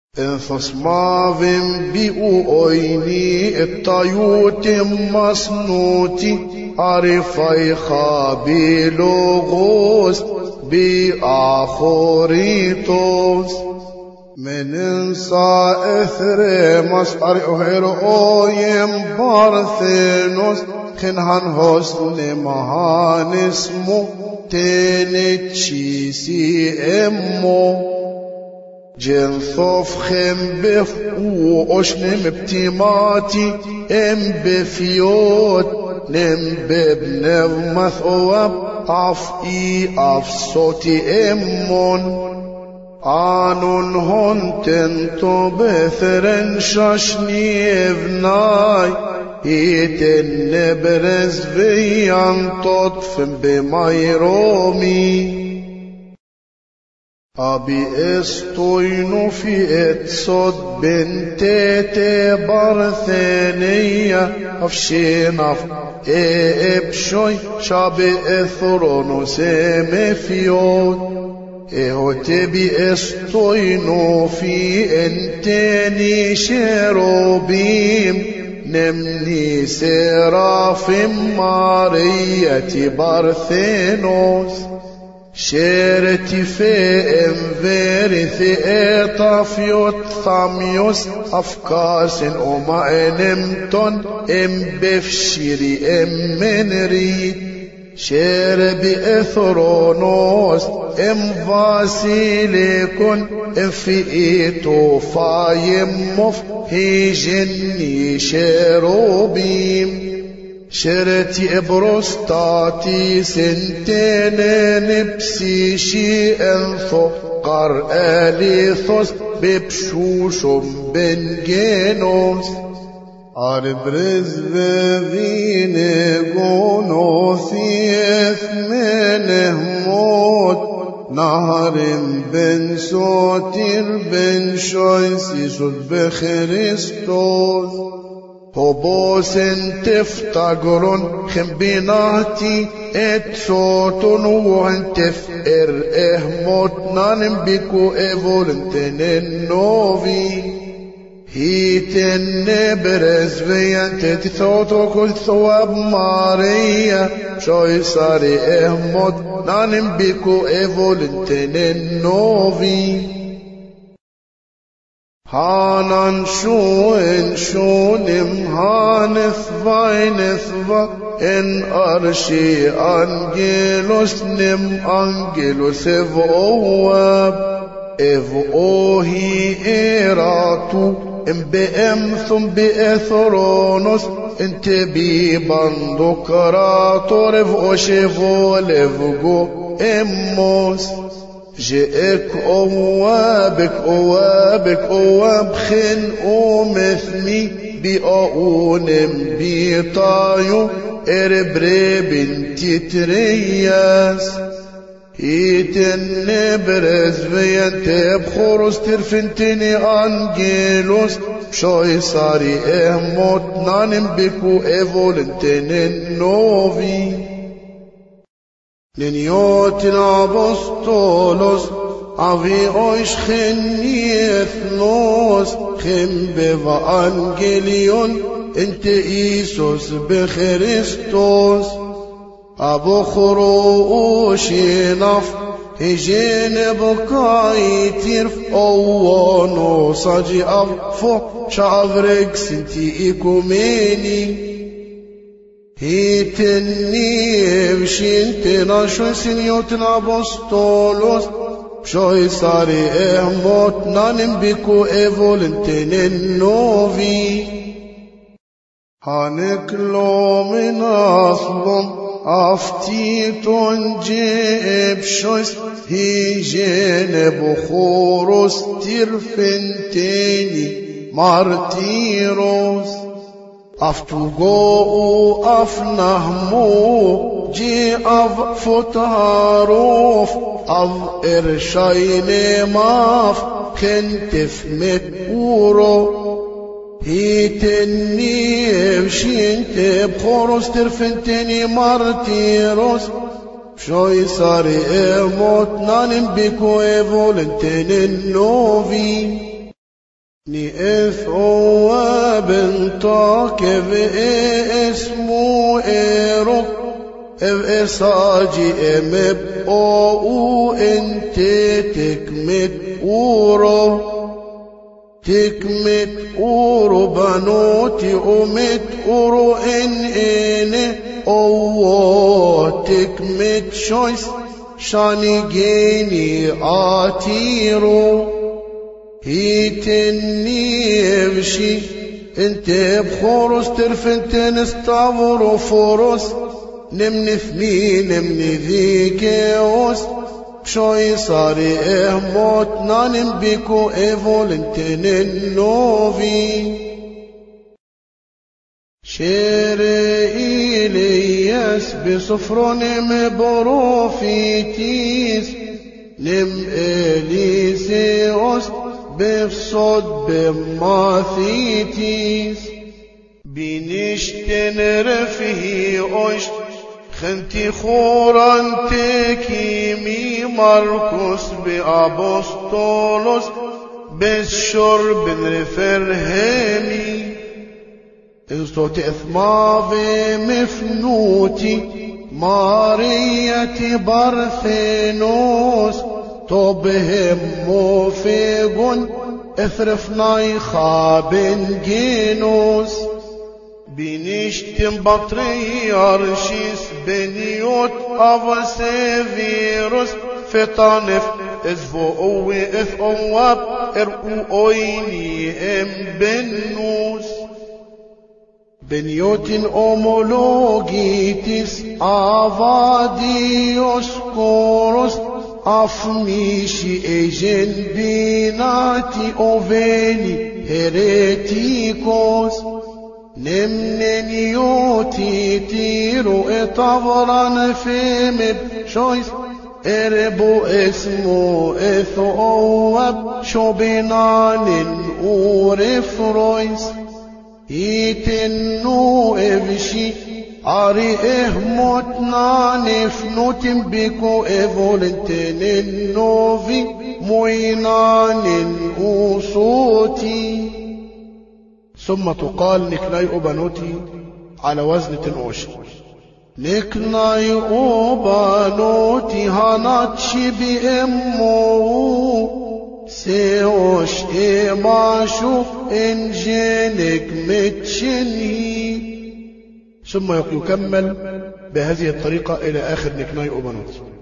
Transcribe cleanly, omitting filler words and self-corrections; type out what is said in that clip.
Enthos mavim bi oini ettayutim masnuti arifai khabilogos bi akhoritos من اثر مسار اويم بارثنوس خنهان حسن مهان اسمو تنتشيسي امو جنثوف خم بف واشنم بتيماتي ام بفيوت نم ببنف مثوب عفئي عفصوتي امون آنون هونتن تو بثرن شاشني افناي هيتن نبرز فيان تطفن بميرومي أبي استوينو في اتصد بنتي برثانية أفشيناف ابشوي شابي اثرونو سيمفيوت اهو تبي استوينو في انتني شروبيم نمني سرافم مارية برثينوس شيرتي في انفيرث اطافيوت ثاميوس افكاس وما انمتون ام بفشري ام منريد شير بإثرونوس ام فاسيليكون ام فئيتو فايموف هي جني شيروبيم شرتي ابروستاتي سنتين نبسيشي انثو قر اليثوس ببشوشم بنجينوس أربرز بذين قنوثيث من موت نهر بن سوتر بن شويسي سد بخريستوس هبوس تفتقرن خنبيناتي اتسوتن وانتفئر اهموت نانم بكو ايفولنتن النوفي هيتن نبرز فيان تتثوتو كل ثواب ماريا شوي صاري اهموت نانم بكو ايفولنتن النوفي هانان شونم هانثفا ان ارشي انجلوس نم انجلوس اوهي ايراتو ام بام ثم باثرونوس انت ببندقراتو رفقو شفو لفقو اموس جئك اواب خن اومثني بأونم بيطايو اربري بنتي ترياس هيتن نبرز فينتي بخورس ترفنتني انجيلوس شوي صاري اهموت نانم بكو ايفولنتن النوفي لنيوت الابوستولوس افي اوش خنيثلوس خم بفا انجليون انت ايسوس بخريستوس ابو خروشي نف هجين بكاي تيرف اوانو صاجي افو شعفرك سنتي ايكوميني هيتني بشينتنا شوي سنيوتنا بوستولوس شوي صاري اهموت نانم بكو ايفولنتن النوفي هانكلو من اصلم افتيتون جيب شويس هي جينب خورس ترفنتيني مارتيروس افتوغو افنهمو جي اف فتاروف اف ارشايني ماف كنتف متورو هيتني بشينت بخورس ترفنتني مارتيروس شوي صاري اموت نانم بكو ايفولنتن النوفي نئثو بنتك اسمو إيرو إساجي مبقو انت تكمت أورو بنوتي أمت أورو إن أوه تكمت شويس شاني جيني آتيرو هيتني بشي انت بخورس ترفنت نستعبرو فورس نمني ثمين نمني ذيكيوس بشوي صاري اهموت نانم بيكو ايفولنتن النوفي شيري إلياس بصفر نم بروفيتيس نم إليسيوس بفصد بماثيتيس بنشتن رفيه أشت خنتي خوران تكيمي ماركوس بأبوستولوس بالشرب رفرهمي إنستوت إثمافي مفنوتي مارية برثينوس طبهم موفيقون اثرفناي خابن جينوس بنشتم بطريارشيس بنيوت أفسيفيروس فتانف اذفو اوي اث اواب ارقو اويني ام بنوس بنيوتن اومولوجيتس افاديوس كوروس افميشي ايجن بيناتي اوفيني هيريتيكوس نمنيوتي تيرو اطفران فيمب شويس اربو اسمو اثو اواب شوبينان اورفرويس يتنو افشي اري اهموتنا نفنوتن بيكو ايفولنتن النوفي موينان اوصوتي ثم تقال نكناي أوبانوتي على وزن تنوش نكناي أوبانوتي هاناتشي بإمو سيوش إماشو إنجينك متشني ثم يكمل بهذه الطريقة إلى آخر نكناي أوبانوتي.